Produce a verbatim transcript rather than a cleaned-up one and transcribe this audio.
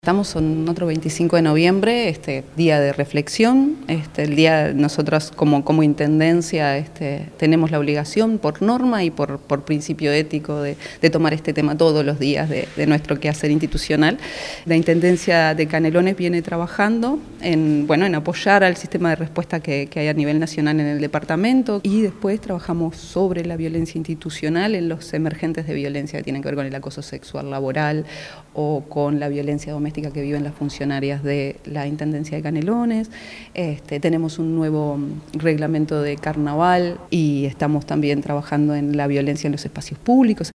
Estamos en otro veinticinco de noviembre, este día de reflexión, este, el día nosotros como, como intendencia este, tenemos la obligación por norma y por, por principio ético de, de tomar este tema todos los días de, de nuestro quehacer institucional. La Intendencia de Canelones viene trabajando en, bueno, en apoyar al sistema de respuesta que, que hay a nivel nacional en el departamento y después trabajamos sobre la violencia institucional en los emergentes de violencia que tienen que ver con el acoso sexual laboral o con la violencia doméstica que viven las funcionarias de la Intendencia de Canelones. Este, tenemos un nuevo reglamento de carnaval y estamos también trabajando en la violencia en los espacios públicos.